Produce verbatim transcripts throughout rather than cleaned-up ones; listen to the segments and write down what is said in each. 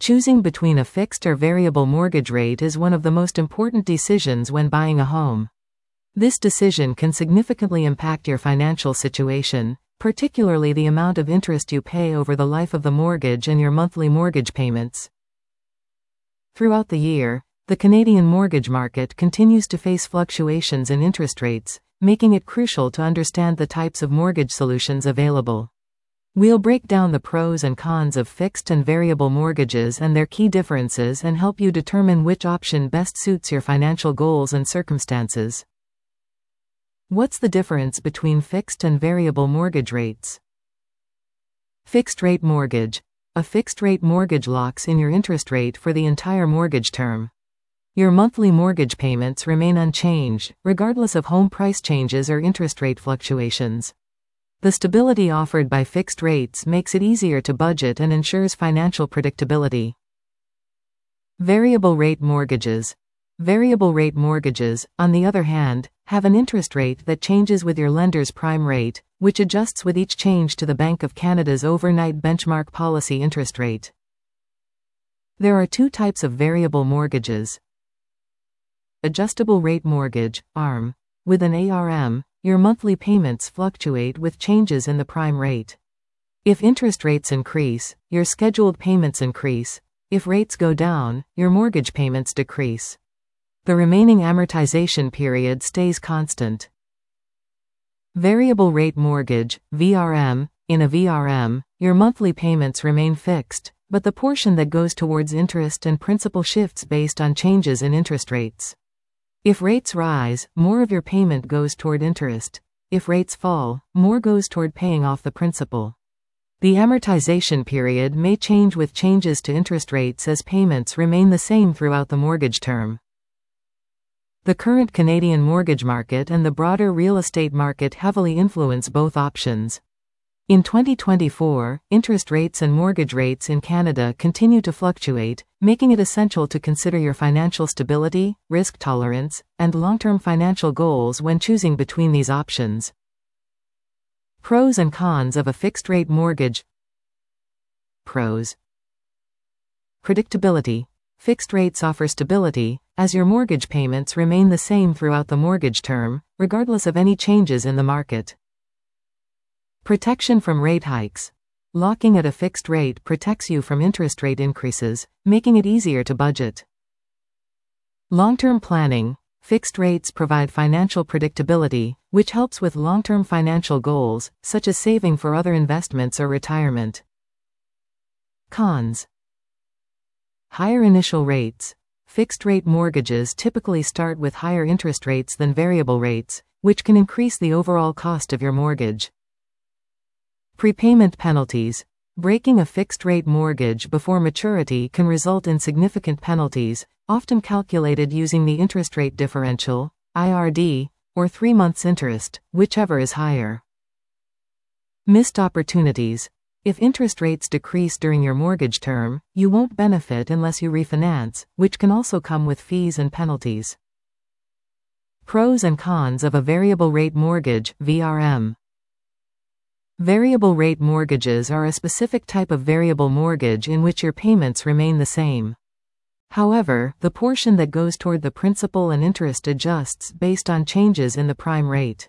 Choosing between a fixed or variable mortgage rate is one of the most important decisions when buying a home. This decision can significantly impact your financial situation, particularly the amount of interest you pay over the life of the mortgage and your monthly mortgage payments. Throughout the year, the Canadian mortgage market continues to face fluctuations in interest rates, making it crucial to understand the types of mortgage solutions available. We'll break down the pros and cons of fixed and variable mortgages and their key differences and help you determine which option best suits your financial goals and circumstances. What's the difference between fixed and variable mortgage rates? Fixed-rate mortgage. A fixed-rate mortgage locks in your interest rate for the entire mortgage term. Your monthly mortgage payments remain unchanged, regardless of home price changes or interest rate fluctuations. The stability offered by fixed rates makes it easier to budget and ensures financial predictability. Variable rate mortgages. Variable rate mortgages, on the other hand, have an interest rate that changes with your lender's prime rate, which adjusts with each change to the Bank of Canada's overnight benchmark policy interest rate. There are two types of variable mortgages. Adjustable rate mortgage, A R M. With an A R M, your monthly payments fluctuate with changes in the prime rate. If interest rates increase, your scheduled payments increase. If rates go down, your mortgage payments decrease. The remaining amortization period stays constant. Variable rate mortgage, V R M. In a V R M, your monthly payments remain fixed, but the portion that goes towards interest and principal shifts based on changes in interest rates. If rates rise, more of your payment goes toward interest. If rates fall, more goes toward paying off the principal. The amortization period may change with changes to interest rates as payments remain the same throughout the mortgage term. The current Canadian mortgage market and the broader real estate market heavily influence both options. In twenty twenty-four, interest rates and mortgage rates in Canada continue to fluctuate, making it essential to consider your financial stability, risk tolerance, and long-term financial goals when choosing between these options. Pros and cons of a fixed-rate mortgage. Pros. Predictability. Fixed rates offer stability, as your mortgage payments remain the same throughout the mortgage term, regardless of any changes in the market. Protection from rate hikes. Locking at a fixed rate protects you from interest rate increases, making it easier to budget. Long-term planning. Fixed rates provide financial predictability, which helps with long-term financial goals, such as saving for other investments or retirement. Cons. Higher initial rates. Fixed-rate mortgages typically start with higher interest rates than variable rates, which can increase the overall cost of your mortgage. Prepayment penalties. Breaking a fixed-rate mortgage before maturity can result in significant penalties, often calculated using the interest rate differential, I R D, or three months interest, whichever is higher. Missed opportunities. If interest rates decrease during your mortgage term, you won't benefit unless you refinance, which can also come with fees and penalties. Pros and cons of a variable rate mortgage, V R M. Variable rate mortgages are a specific type of variable mortgage in which your payments remain the same. However, the portion that goes toward the principal and interest adjusts based on changes in the prime rate.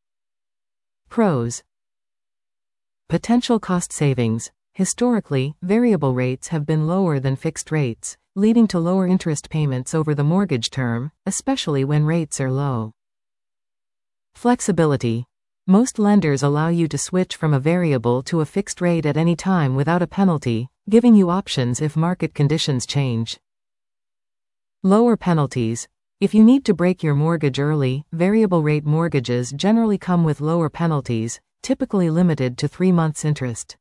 Pros. Potential cost savings. Historically, variable rates have been lower than fixed rates, leading to lower interest payments over the mortgage term, especially when rates are low. Flexibility. Most lenders allow you to switch from a variable to a fixed rate at any time without a penalty, giving you options if market conditions change. Lower penalties. If you need to break your mortgage early, variable rate mortgages generally come with lower penalties, typically limited to three months interest.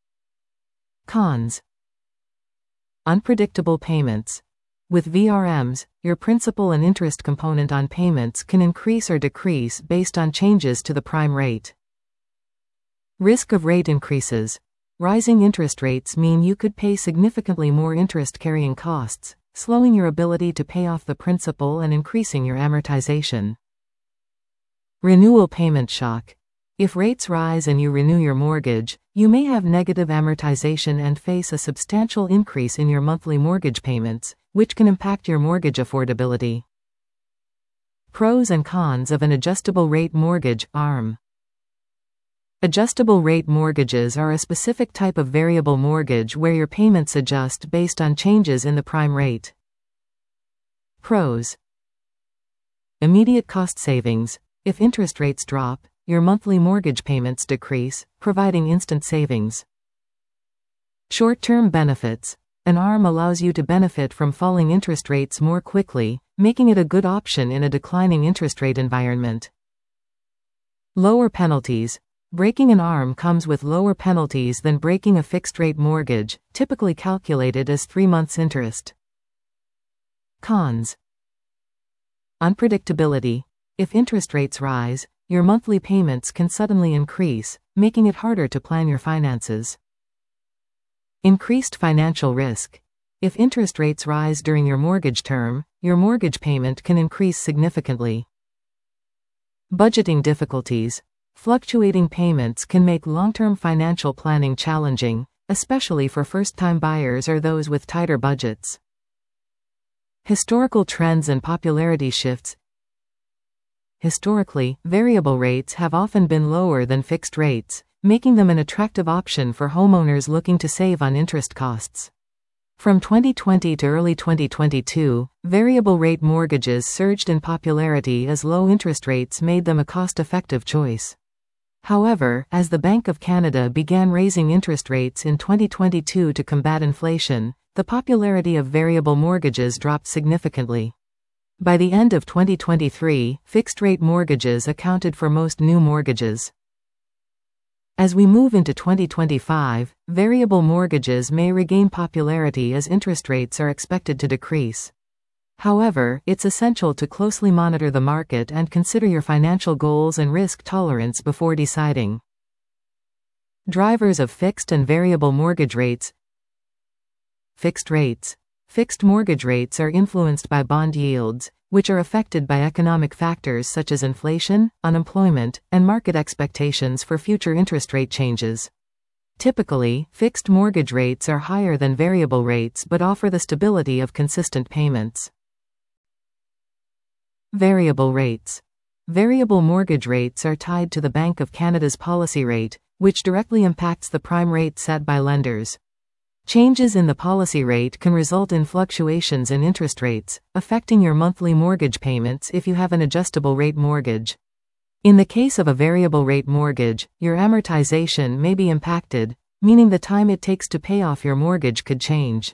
Cons. Unpredictable payments. With V R Ms, your principal and interest component on payments can increase or decrease based on changes to the prime rate. Risk of rate increases. Rising interest rates mean you could pay significantly more interest carrying costs, slowing your ability to pay off the principal and increasing your amortization. Renewal payment shock. If rates rise and you renew your mortgage, you may have negative amortization and face a substantial increase in your monthly mortgage payments, which can impact your mortgage affordability. Pros and cons of an adjustable rate mortgage, A R M. Adjustable rate mortgages are a specific type of variable mortgage where your payments adjust based on changes in the prime rate. Pros: immediate cost savings. If interest rates drop, your monthly mortgage payments decrease, providing instant savings. Short-term benefits. An A R M allows you to benefit from falling interest rates more quickly, making it a good option in a declining interest rate environment. Lower penalties. Breaking an A R M comes with lower penalties than breaking a fixed-rate mortgage, typically calculated as three months' interest. Cons: unpredictability. If interest rates rise, your monthly payments can suddenly increase, making it harder to plan your finances. Increased financial risk. If interest rates rise during your mortgage term, your mortgage payment can increase significantly. Budgeting difficulties. Fluctuating payments can make long-term financial planning challenging, especially for first-time buyers or those with tighter budgets. Historical trends and popularity shifts. Historically, variable rates have often been lower than fixed rates, making them an attractive option for homeowners looking to save on interest costs. From twenty twenty to early twenty twenty-two, variable rate mortgages surged in popularity as low interest rates made them a cost-effective choice. However, as the Bank of Canada began raising interest rates in twenty twenty-two to combat inflation, the popularity of variable mortgages dropped significantly. By the end of twenty twenty-three, fixed-rate mortgages accounted for most new mortgages. As we move into twenty twenty-five, variable mortgages may regain popularity as interest rates are expected to decrease. However, it's essential to closely monitor the market and consider your financial goals and risk tolerance before deciding. Drivers of fixed and variable mortgage rates. Fixed rates. Fixed mortgage rates are influenced by bond yields, which are affected by economic factors such as inflation, unemployment, and market expectations for future interest rate changes. Typically, fixed mortgage rates are higher than variable rates but offer the stability of consistent payments. Variable rates. Variable mortgage rates are tied to the Bank of Canada's policy rate, which directly impacts the prime rate set by lenders. Changes in the policy rate can result in fluctuations in interest rates, affecting your monthly mortgage payments if you have an adjustable rate mortgage. In the case of a variable rate mortgage, your amortization may be impacted, meaning the time it takes to pay off your mortgage could change.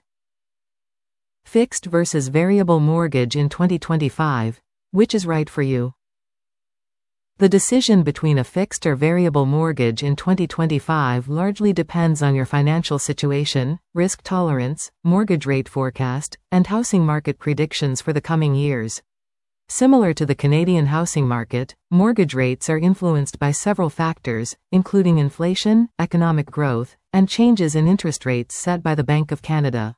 Fixed versus variable mortgage in twenty twenty-five. Which is right for you? The decision between a fixed or variable mortgage in twenty twenty-five largely depends on your financial situation, risk tolerance, mortgage rate forecast, and housing market predictions for the coming years. Similar to the Canadian housing market, mortgage rates are influenced by several factors, including inflation, economic growth, and changes in interest rates set by the Bank of Canada.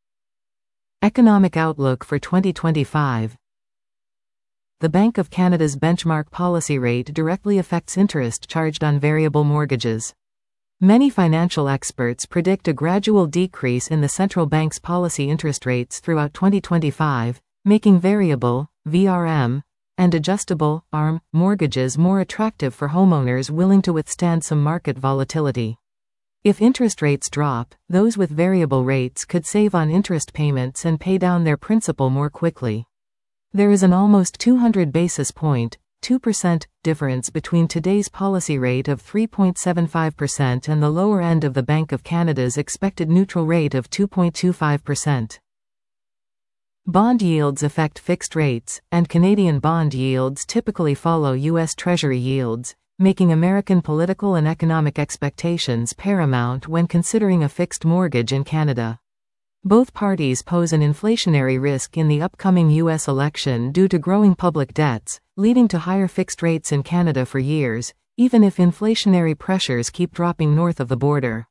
Economic outlook for twenty twenty-five. The Bank of Canada's benchmark policy rate directly affects interest charged on variable mortgages. Many financial experts predict a gradual decrease in the central bank's policy interest rates throughout twenty twenty-five, making variable, V R M, and adjustable, A R M, mortgages more attractive for homeowners willing to withstand some market volatility. If interest rates drop, those with variable rates could save on interest payments and pay down their principal more quickly. There is an almost two hundred basis point, two percent, difference between today's policy rate of three point seven five percent and the lower end of the Bank of Canada's expected neutral rate of two point two five percent. Bond yields affect fixed rates, and Canadian bond yields typically follow U S Treasury yields, making American political and economic expectations paramount when considering a fixed mortgage in Canada. Both parties pose an inflationary risk in the upcoming U S election due to growing public debts, leading to higher fixed rates in Canada for years, even if inflationary pressures keep dropping north of the border.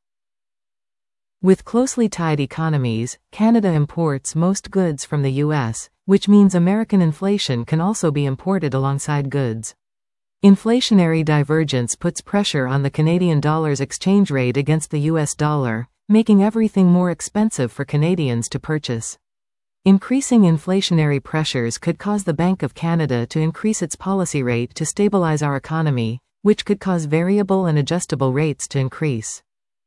With closely tied economies, Canada imports most goods from the U S, which means American inflation can also be imported alongside goods. Inflationary divergence puts pressure on the Canadian dollar's exchange rate against the U S dollar, making everything more expensive for Canadians to purchase. Increasing inflationary pressures could cause the Bank of Canada to increase its policy rate to stabilize our economy, which could cause variable and adjustable rates to increase.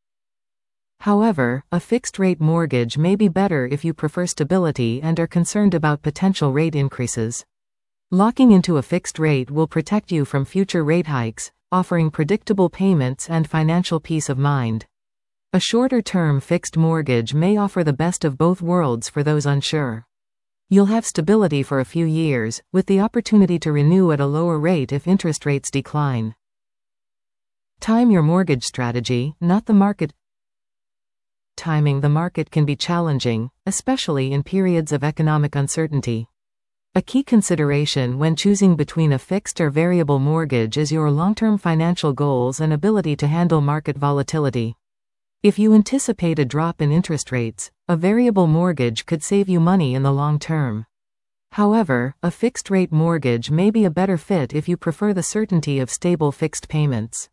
However, a fixed-rate mortgage may be better if you prefer stability and are concerned about potential rate increases. Locking into a fixed rate will protect you from future rate hikes, offering predictable payments and financial peace of mind. A shorter-term fixed mortgage may offer the best of both worlds for those unsure. You'll have stability for a few years, with the opportunity to renew at a lower rate if interest rates decline. Time your mortgage strategy, not the market. Timing the market can be challenging, especially in periods of economic uncertainty. A key consideration when choosing between a fixed or variable mortgage is your long-term financial goals and ability to handle market volatility. If you anticipate a drop in interest rates, a variable mortgage could save you money in the long term. However, a fixed-rate mortgage may be a better fit if you prefer the certainty of stable fixed payments.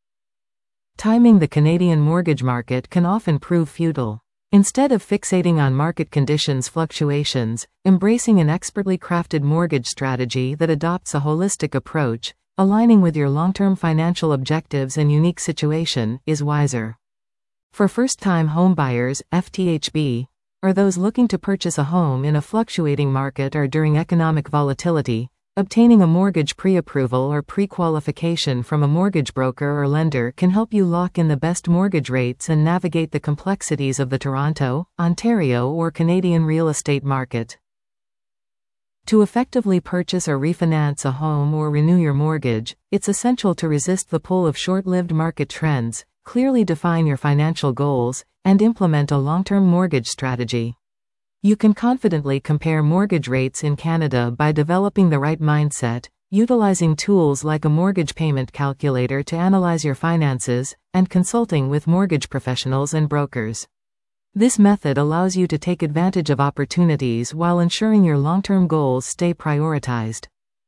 Timing the Canadian mortgage market can often prove futile. Instead of fixating on market conditions fluctuations, embracing an expertly crafted mortgage strategy that adopts a holistic approach, aligning with your long-term financial objectives and unique situation, is wiser. For first-time homebuyers, F T H B, or those looking to purchase a home in a fluctuating market or during economic volatility, obtaining a mortgage pre-approval or pre-qualification from a mortgage broker or lender can help you lock in the best mortgage rates and navigate the complexities of the Toronto, Ontario, or Canadian real estate market. To effectively purchase or refinance a home or renew your mortgage, it's essential to resist the pull of short-lived market trends, clearly define your financial goals, and implement a long-term mortgage strategy. You can confidently compare mortgage rates in Canada by developing the right mindset, utilizing tools like a mortgage payment calculator to analyze your finances, and consulting with mortgage professionals and brokers. This method allows you to take advantage of opportunities while ensuring your long-term goals stay prioritized.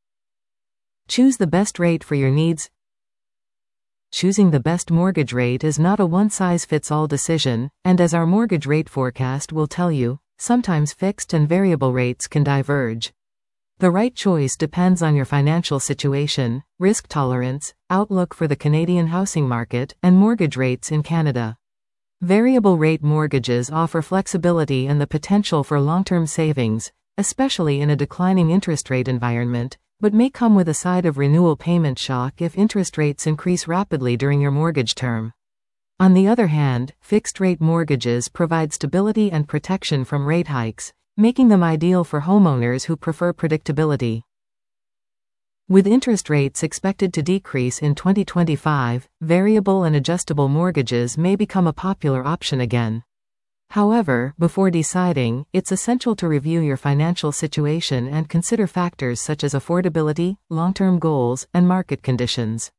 Choose the best rate for your needs. Choosing the best mortgage rate is not a one-size-fits-all decision, and as our mortgage rate forecast will tell you, sometimes fixed and variable rates can diverge. The right choice depends on your financial situation, risk tolerance, outlook for the Canadian housing market, and mortgage rates in Canada. Variable rate mortgages offer flexibility and the potential for long-term savings, especially in a declining interest rate environment, but may come with a side of renewal payment shock if interest rates increase rapidly during your mortgage term. On the other hand, fixed-rate mortgages provide stability and protection from rate hikes, making them ideal for homeowners who prefer predictability. With interest rates expected to decrease in twenty twenty-five, variable and adjustable mortgages may become a popular option again. However, before deciding, it's essential to review your financial situation and consider factors such as affordability, long-term goals, and market conditions.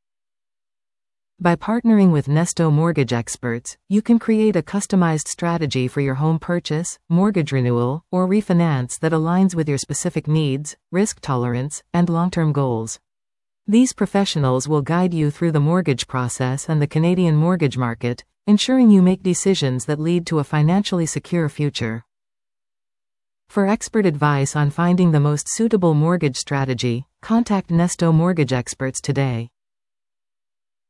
By partnering with Nesto mortgage experts, you can create a customized strategy for your home purchase, mortgage renewal, or refinance that aligns with your specific needs, risk tolerance, and long-term goals. These professionals will guide you through the mortgage process and the Canadian mortgage market, ensuring you make decisions that lead to a financially secure future. For expert advice on finding the most suitable mortgage strategy, contact Nesto mortgage experts today.